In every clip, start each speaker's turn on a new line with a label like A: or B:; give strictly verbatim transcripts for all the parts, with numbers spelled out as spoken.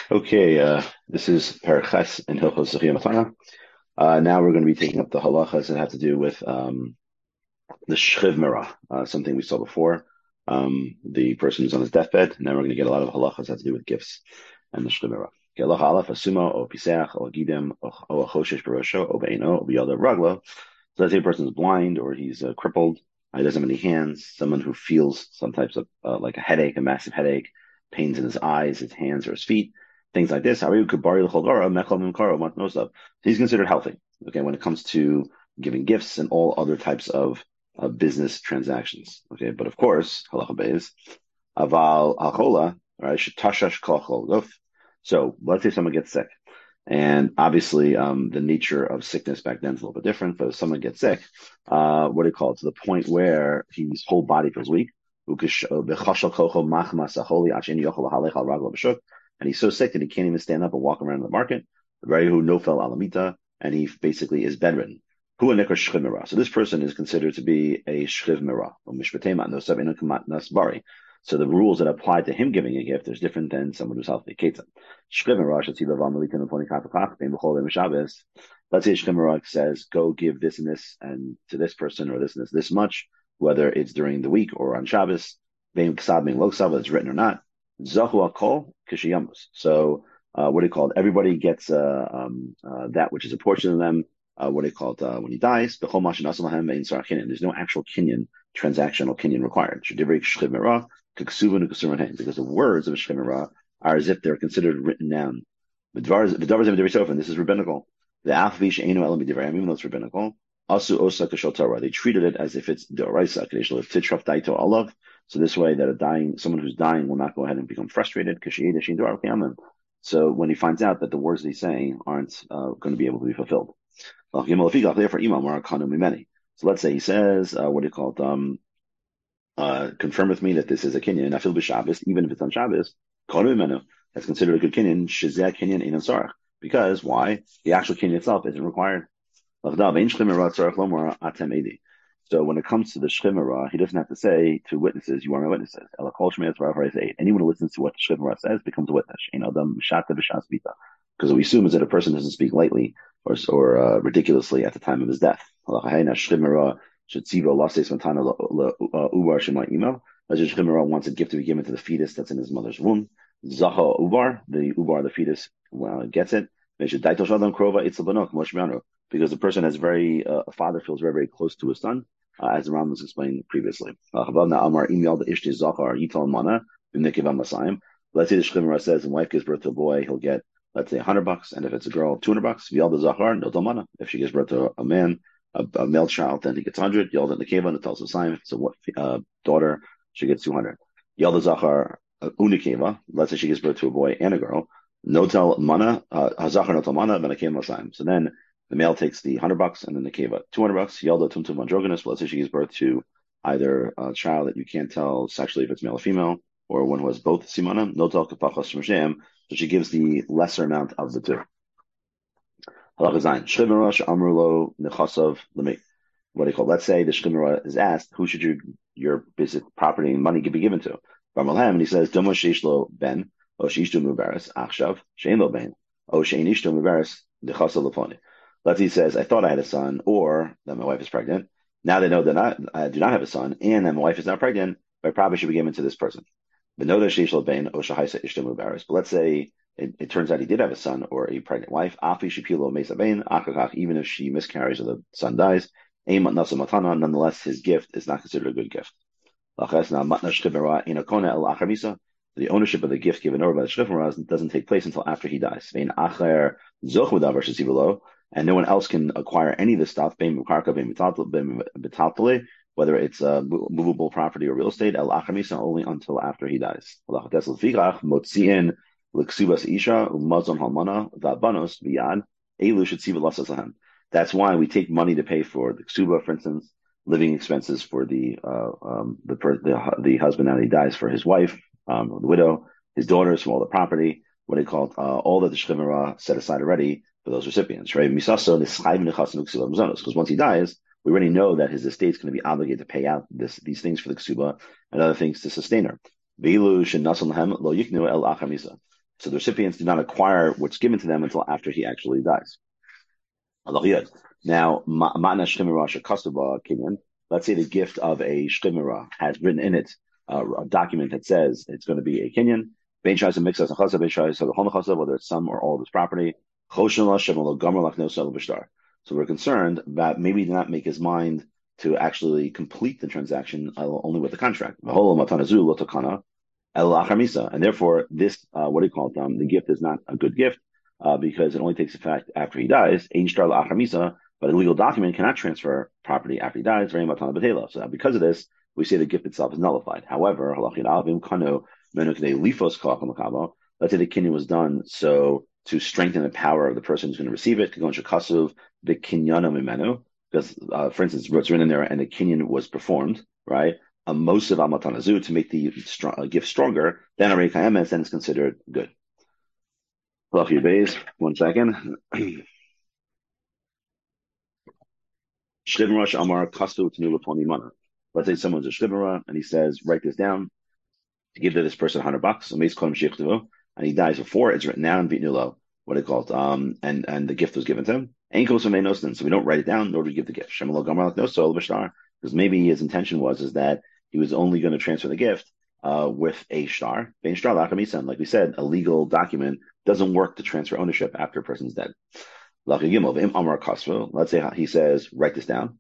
A: Okay, uh, this is Paraches in Hilchos Zechiyah Matana. Uh, now we're going to be taking up the halachas that have to do with um, the shchiv merah, uh, something we saw before. Um, the person who's on his deathbed. Now we're going to get a lot of halachas that have to do with gifts and the shchiv merah. Okay, halacha aleph, asuma, o piseach, o gidim, o a choshesh barosho, o beino, o biyado raglo. So let's say a person's blind or he's uh, crippled, uh, he doesn't have any hands, someone who feels some types of, uh, like a headache, a massive headache, pains in his eyes, his hands, or his feet, things like this. So he's considered healthy, okay, when it comes to giving gifts and all other types of uh, business transactions. Okay, but of course, halacha beis, aval achola, right? Shetashash kol chol. So let's say someone gets sick. And obviously, um, the nature of sickness back then is a little bit different. But if someone gets sick, uh, what do you call it? To the point where his whole body feels weak. And he's so sick that he can't even stand up and walk around the market. And he basically is bedridden. So this person is considered to be a shchiv merah. So the rules that apply to him giving a gift is different than someone who's healthy. Ketzah. Let's say Shchim says, go give this and this and to this person or this and this this much, whether it's during the week or on Shabbos, being ksab, being lo ksab, whether it's written or not. Zahu akol kishiyamus. So uh, what do you call it? Everybody gets uh, um, uh, that which is a portion of them. Uh, what do you call it? Uh, when he dies, there's no actual kinyan, transactional kinyan required. Because the words of a Shechemera are as if they're considered written down. This is rabbinical. The Afvish Einu Elam B'divrayim, even though it's rabbinical, Asu Osa Kashal Torah. They treated it as if it's D'oraisa, Kadeshlo Titraf Daito Olav. So this way that a dying, someone who's dying will not go ahead and become frustrated. So when he finds out that the words that he's saying aren't uh, going to be able to be fulfilled. So let's say he says, uh, what do you call it? Um, uh, confirm with me that this is a kinyan, and I feel b'Shabbos, even if it's on Shabbos, that's considered a good kinyan, shizeh kinyan ein sarach. Because why? The actual kinyan itself isn't required. So when it comes to the shchimera, he doesn't have to say to witnesses, "You are my witnesses." Anyone who listens to what the shchimera says becomes a witness. Because what we assume is that a person doesn't speak lightly or or uh, ridiculously at the time of his death. Shetziva Lases Matana Ubar Shema email. As Shemira wants a gift to be given to the fetus that's in his mother's womb. Zaha Ubar, the Ubar, the fetus, well, gets it. Because the person has very, uh, a father feels very, very close to his son, uh, as the Ram was explained previously. Let's say the Shemira says, and wife gives birth to a boy, he'll get, let's say, a hundred bucks, and if it's a girl, two hundred bucks. If she gives birth to a man, a, a male child, then he gets one hundred. Yelda Nekeva, and it tells the sign. If it's a uh, daughter, she gets two hundred. Yelda Zachar Unikeva, let's say she gives birth to a boy and a girl. Notel Mana, Hazachar Notel Mana, Benakeva Sign. So then the male takes the one hundred bucks and then the Nekeva two hundred bucks. Yelda Tumtum Androgynous, let's say she gives birth to either a child that you can't tell sexually if it's male or female, or one who has both Simana, Notel Kapachos Moshem, so she gives the lesser amount of the two. What do you call? Let's say the shchimera is asked, who should your your basic property and money be given to? And he says, Domo sheishlo ben, o sheishto mubaris achshav shein lo ben, o shein ishto mubaris dechasav lefoni. Let's say he says, I thought I had a son, or that my wife is pregnant. Now they know that I, I do not have a son, and that my wife is not pregnant, but I probably should be given to this person. But no, sheishlo ben, o shahaisa ishto mubaris. But let's say It, it turns out he did have a son or a pregnant wife. Even if she miscarries or the son dies, nonetheless, his gift is not considered a good gift. The ownership of the gift given over by the shchifra doesn't take place until after he dies. And no one else can acquire any of this stuff, whether it's a movable property or real estate, only until after he dies. That's why we take money to pay for the ksuba, for instance, living expenses for the uh, um, the, the the husband now he dies for his wife, um, or the widow, his daughters, from all the property. What they call uh, all that the shchimera set aside already for those recipients, right? Because once he dies, we already know that his estate is going to be obligated to pay out this these things for the ksuba and other things to sustain her. So the recipients do not acquire what's given to them until after he actually dies. Now, ma'ana shchimera shekasuba kinyan. Let's say the gift of a shchimera has written in it uh, a document that says it's going to be a kinyan. Bein shayis and mixas achasa, bein shayis and whether it's some or all of his property. Choshen la shemalo gomer lachno sel b'shtar. So we're concerned that maybe he did not make his mind to actually complete the transaction uh, only with the contract. And therefore, this, uh, what do you call it? Um, the gift is not a good gift uh, because it only takes effect after he dies. But a legal document cannot transfer property after he dies. So because of this, we say the gift itself is nullified. However, let's say the kinyan was done so to strengthen the power of the person who's going to receive it. Because, uh, for instance, what's written in there, and the kinyan was performed, right? A mosiv al matanazu to make the strong, uh, gift stronger, then a reikayemes, then it's considered good. One second. Shlimra Amar Kasu Tanu Laponi Mana. Let's say someone's a Shlimra and he says, write this down to give to this person a hundred bucks, and he dies before it's written down, Bitnulo, what it called, um, and and the gift was given to him. So we don't write it down, nor do we give the gift. Because maybe his intention was is that he was only going to transfer the gift uh, with a shtar. Like we said, a legal document doesn't work to transfer ownership after a person's dead. Let's say he says, write this down.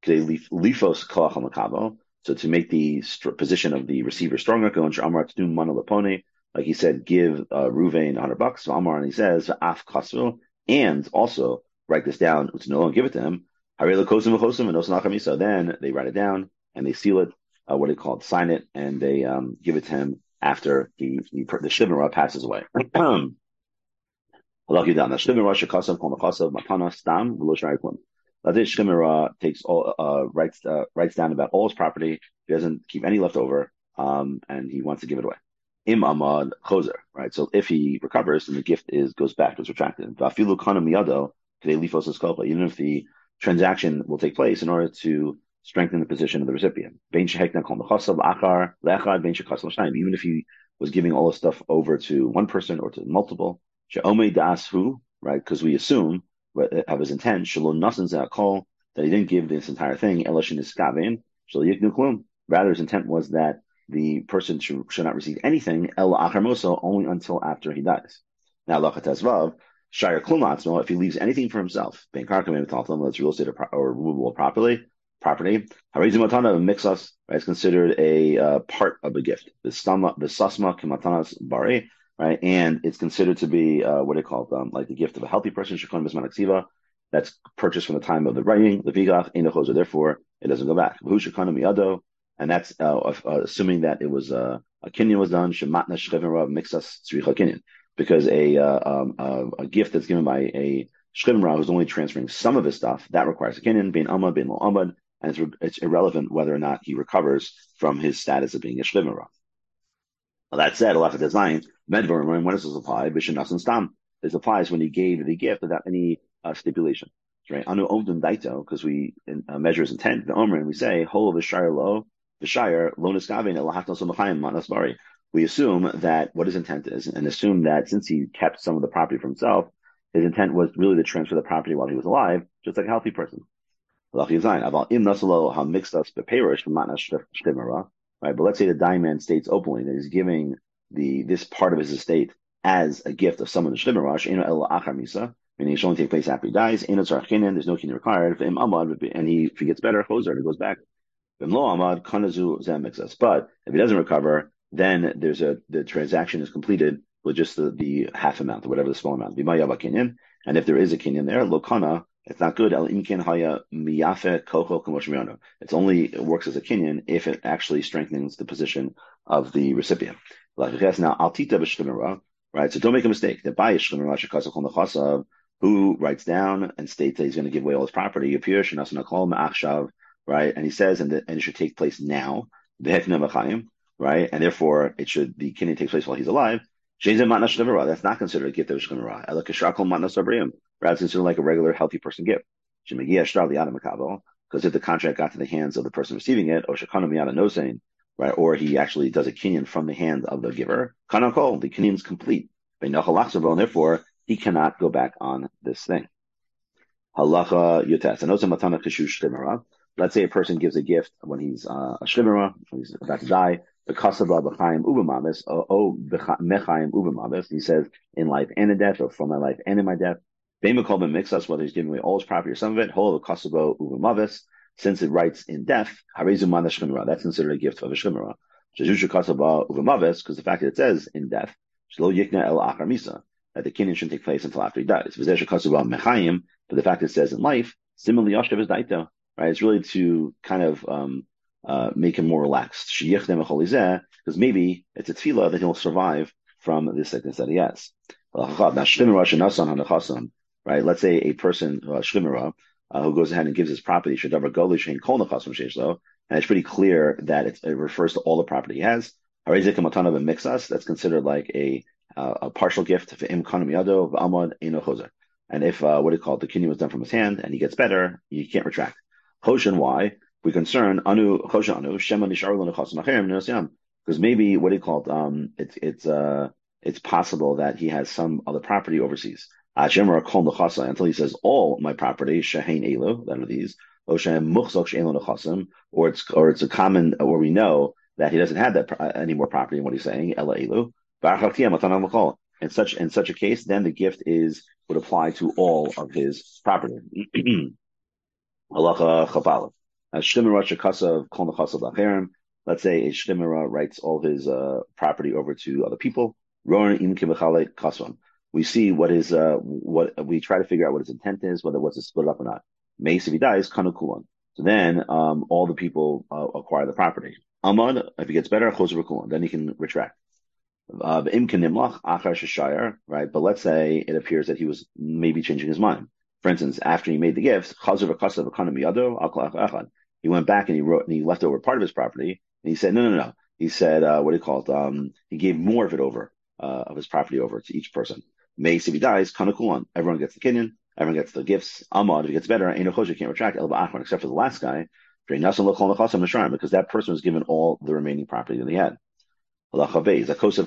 A: So to make the st- position of the receiver stronger, like he said, give uh, Ruvain a hundred bucks. So Amar, and he says, and also write this down, and give it to him. So then they write it down and they seal it, uh, what they call it, sign it, and they um, give it to him after the the, the shivra passes away. Let's say Shemira takes all, uh, writes, uh, writes down about all his property. He doesn't keep any left over, um, and he wants to give it away. Im Amad Choser, right? So if he recovers, then the gift is goes back, it's retracted. Even if the transaction will take place in order to strengthen the position of the recipient. Even if he was giving all the stuff over to one person or to multiple. Right? Because we assume of his intent, that he didn't give this entire thing, rather his intent was that the person should, should not receive anything, only until after he dies. Now, if he leaves anything for himself, whether it's real estate or, or removable property, property, mixas, right, is considered a uh, part of the gift. The sasma kimatanas bari, right, and it's considered to be uh, what they call um, like the gift of a healthy person, shekon bisman ksiva, that's purchased from the time of the writing, the vigach, ein lechozer, therefore it doesn't go back. Who shekon miyado, and that's uh, uh, assuming that it was uh, a kinyan was done, shematna shchevin rav mixas tzricha kinyan, because a, uh, um, uh, a gift that's given by a shchevin rav who's only transferring some of his stuff, that requires a kinyan, bein amad, bein lo amad, and it's, re- it's irrelevant whether or not he recovers from his status of being a shchevin rav. Well, that said, Alachat Design, Medvar, when does this apply? Bishan Stam. This applies when he gave the gift without any uh, stipulation. Right? Anu Omdun Daito, because we uh, measure his intent, the Omer, and we say, Hol Vishire Lo, Vishire, Lo Niskavin, Elahatos Omachayim, Manasbari. We assume that what his intent is, and assume that since he kept some of the property for himself, his intent was really to transfer the property while he was alive, just like a healthy person. Right, but let's say the diamond states openly that he's giving the this part of his estate as a gift of someone in Shlimarash, meaning it should only take place after he dies. There's no kinyan required. And he, if he gets better, choser, it goes back. But if he doesn't recover, then there's a the transaction is completed with just the, the half amount or whatever the small amount. And if there is a kinyan there, lokana, it's not good. It's only it works as a kinyan if it actually strengthens the position of the recipient. Now, altita right? So don't make a mistake. The buy who writes down and states that he's going to give away all his property, appears right? And he says, and, the, and it should take place now, right? And therefore, it should the kinyan takes place while he's alive. That's not considered a gift of Shemira. Rather, it's considered like a regular healthy person gift. Because if the contract got to the hands of the person receiving it, or right, or he actually does a kinyan from the hand of the giver, the kinyan is complete. and therefore he cannot go back on this thing. Halacha Yotes. Let's say a person gives a gift when he's uh, a shlimera, when he's about to die. The kasaba b'chaim ubemavis, oh mechaim ubemavis. He says in life and in death, or from my life and in my death. Beimakol b'mixas, whether he's giving away all his property or some of it. Hol kasaba ubemavis. Since it writes in death, harezu mana shlimera. That's considered a gift of a shlimera. Shezusha kasaba ubemavis, because the fact that it says in death, shlo yikna el achar misa, that the kinyan shouldn't take place until after he dies. V'zeh kasaba mechaim, but the fact that it says in life, similarly yashav is daita. Right, it's really to kind of um, uh, make him more relaxed. Because maybe it's a tefillah that he'll survive from the sickness that he has. Right, let's say a person, uh, shlimera, uh, who goes ahead and gives his property, and it's pretty clear that it, it refers to all the property he has. That's considered like a uh, a partial gift. And if uh, what do you call it, the kinyan was done from his hand and he gets better, you can't retract. Choshen, why? We concern anu choshen anu shema nisharu l'nechasim acherim ne'osiyam, because maybe what do you call it? Um, it's it's uh it's possible that he has some other property overseas. Until he says all my property shehein elu, that are these, or or it's or it's a common, or we know that he doesn't have that uh, any more property in what he's saying. Ela elu. In such in such a case, then the gift is would apply to all of his property. Halacha chapala. As shlimera shekasav kol nechasav lacherim. Let's say a shlimera writes all his uh, property over to other people. Roran im kibachalei kasvam. We see what is uh, what we try to figure out what his intent is, whether it was to split it up or not. Meis, if he dies, kanu kulan. So then um, all the people uh, acquire the property. Amad, if he gets better, choser kulan. Then he can retract. Uh, right? But let's say it appears that he was maybe changing his mind. For instance, after he made the gifts, he went back and he wrote and he left over part of his property. And he said, no, no, no. He said, uh, what do you call it? Um, he gave more of it over, uh, of his property over to each person. Mace, if he dies, kanakulan. Everyone gets the kinyan. Everyone gets the gifts. Amad, if he gets better, ain't can't retract. Except for the last guy, because that person was given all the remaining property that he had. Let's say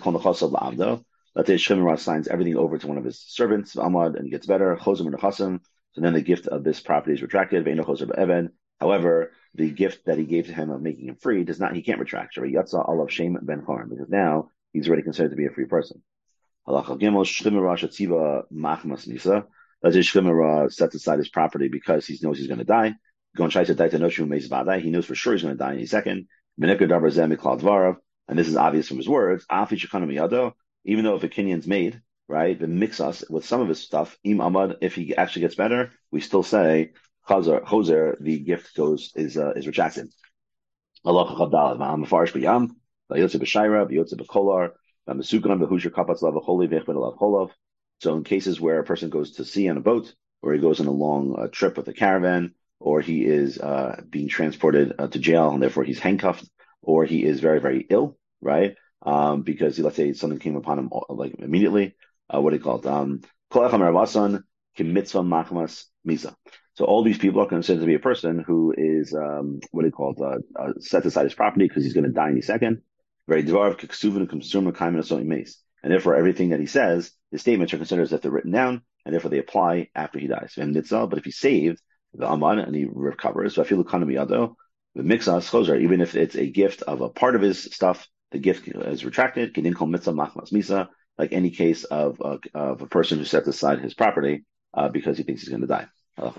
A: Shemira signs everything over to one of his servants, Amad, and he gets better. So then the gift of this property is retracted. However, the gift that he gave to him of making him free does not, he can't retract. Because now he's already considered to be a free person. Let's say Shemira sets aside his property because he knows he's going to die. He knows for sure he's going to die any second. And this is obvious from his words, even though if a kinyan's made, right, the mix us with some of his stuff, im amad, if he actually gets better, we still say, chazer, choser, the gift goes, is, uh, is retracted. Allah chavdal, ma'am mafarish b'yam, v'yotze b'shayra, v'yotze b'kolar, v'mesukan b'husher kapatz lav v'choli v'echbet alav cholov. So in cases where a person goes to sea on a boat, or he goes on a long uh, trip with a caravan, or he is uh, being transported uh, to jail and therefore he's handcuffed, or he is very, very ill, right? Um, because let's say something came upon him like immediately. Uh, what do you call it? Um, so all these people are considered to be a person who is, um, what do you call it? Uh, uh, set aside his property because he's going to die any second. Very and therefore everything that he says, his statements are considered as if they're written down, and therefore they apply after he dies. But if he's saved, the aman, and he recovers, so I feel economy the mixas choser, even if it's a gift of a part of his stuff, the gift is retracted. Like any case of uh, of a person who sets aside his property uh, because he thinks he's going to die. Now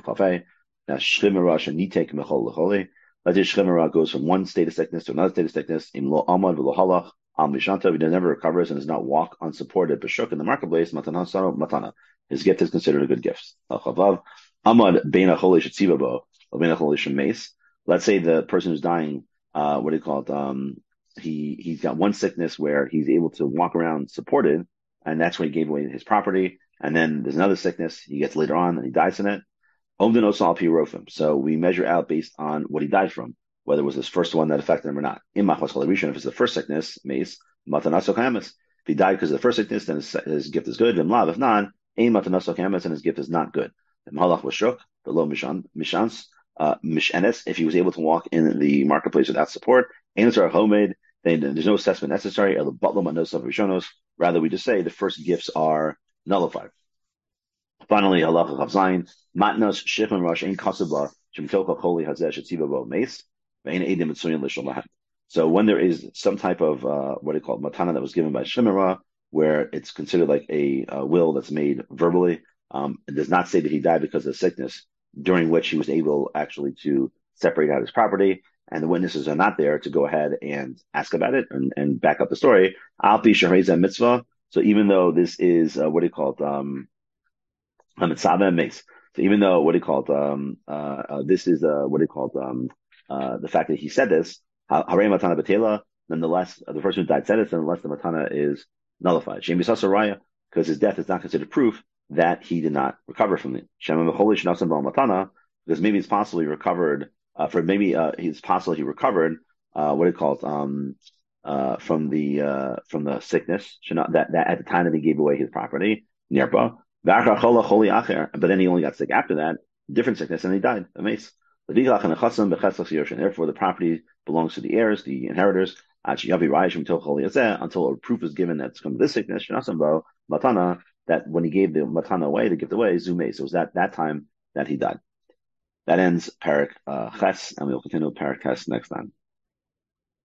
A: let's say shlimera goes from one state of sickness to another state of sickness. Im lo amad v'lo halach al mishanta, he never recovers and does not walk unsupported b'shuk in the marketplace. Matana sano matana. His gift is considered a good gift. Amad beina choli shetzibabo beina choli shemeis. Let's say the person who's dying, uh, what do you call it? Um, he, he's got one sickness where he's able to walk around supported, and that's when he gave away his property. And then there's another sickness he gets later on, and he dies in it. So we measure out based on what he died from, whether it was his first one that affected him or not. If it's the first sickness, mace, if he died because of the first sickness, then his, his gift is good. If not, and his gift is not good. The low mishans. Uh, mishenes, if he was able to walk in the marketplace without support, answer homemade, They, there's no assessment necessary. Rather, we just say the first gifts are nullified. Finally, halacha chav zayin, matnas shichem rosh ein kasaba shem kilcha choli hazeh shetziva bo meis ve'ein edim mitzuyin l'shol lahem. So when there is some type of uh, what do you call it, matana that was given by Shemira, where it's considered like a, a will that's made verbally, um, it does not say that he died because of sickness, during which he was able actually to separate out his property, and the witnesses are not there to go ahead and ask about it and, and back up the story. Al pi shehreza mitzvah. So even though this is uh, what do you call it? Um, so even though what do you call it? Um, uh, uh, this is uh, what do you call it? Um, uh, the fact that he said this, Harei matana betela. Nonetheless, uh, the person who died said it, unless the matana is nullified. Shem yisasa raya, because his death is not considered proof that he did not recover from it. Shem mecholish nasan b'al matana, because maybe it's possible he recovered. Uh, for maybe uh, it's possible he recovered. Uh, what do you call it? Um, uh, from the uh, from the sickness. Not that that at the time that he gave away his property, nirpa. But then he only got sick after that, different sickness, and he died. A mace. Therefore, the property belongs to the heirs, the inheritors, until a proof is given that's from this sickness, matana, that when he gave the matana away, the gift away, zume. So it was that that time that he died. That ends Parak uh, Ches, and we'll continue Parak Ches next time.